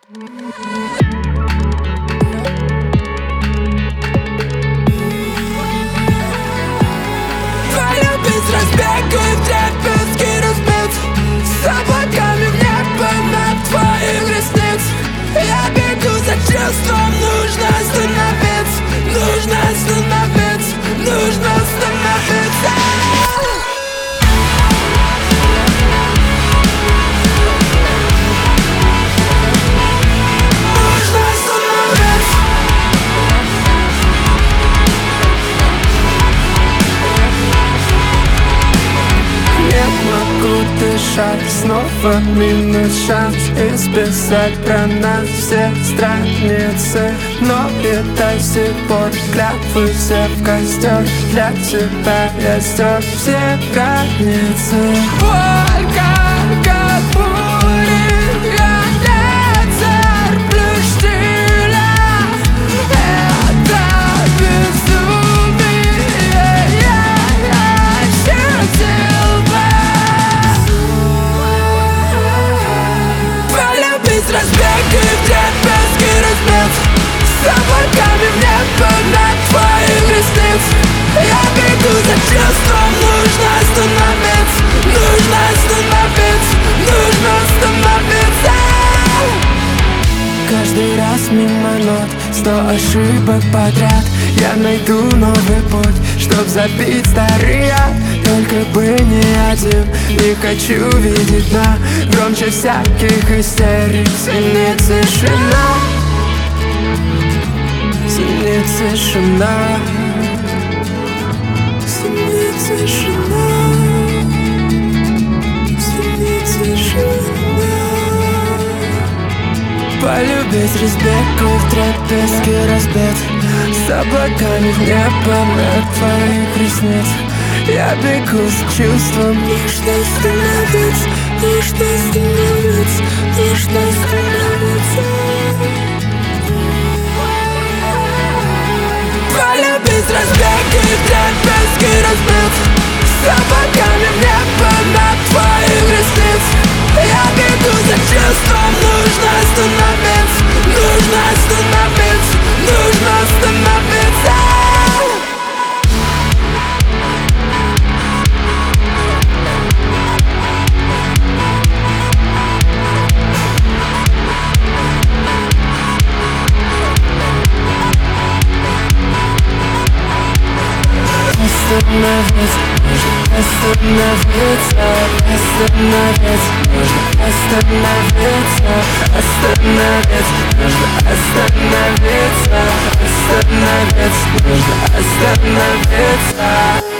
Полюбить разбег и вдребезги разбить, с облаками в небо над твоих ресниц. Я бегу за чувством, нужно остановиться, нужно остановиться, нужно остановиться. Дышать, снова минус шанс исписать про нас все страницы. Но и до сих пор клятвы все в костер. Для тебя я стер все границы. Только как бури, я ветер плюс штиля. Это безумие, я ощутил бы. Разбег и вдребезги разбить, с облаками в небо над твоих ресниц. Я бегу за чувством, нужно остановиться, нужно остановиться, нужно остановиться. Каждый раз мимо нот, 100 ошибок подряд. Я найду новый путь, чтоб забить старый яд. Только бы не один, не хочу видеть дна. Громче всяких истерик, сильнее тишина, сильнее тишина, сильнее тишина, сильнее тишина. Полюбить разбег, вдребезги разбит, с облаками в небо над твоих ресниц. Я бегу с чувством, нужно остановиться, нужно остановиться, нужно остановиться. Полюбить разбег и вдребезги разбить, с облаками в небо над твоих ресниц. Я бегу за чувством, нужно остановиться, нужно остановиться, нужно остановиться. Остановиться, нужно остановиться, остановиться, нужно остановиться, остановиться, нужно остановиться, остановиться, нужно остановиться.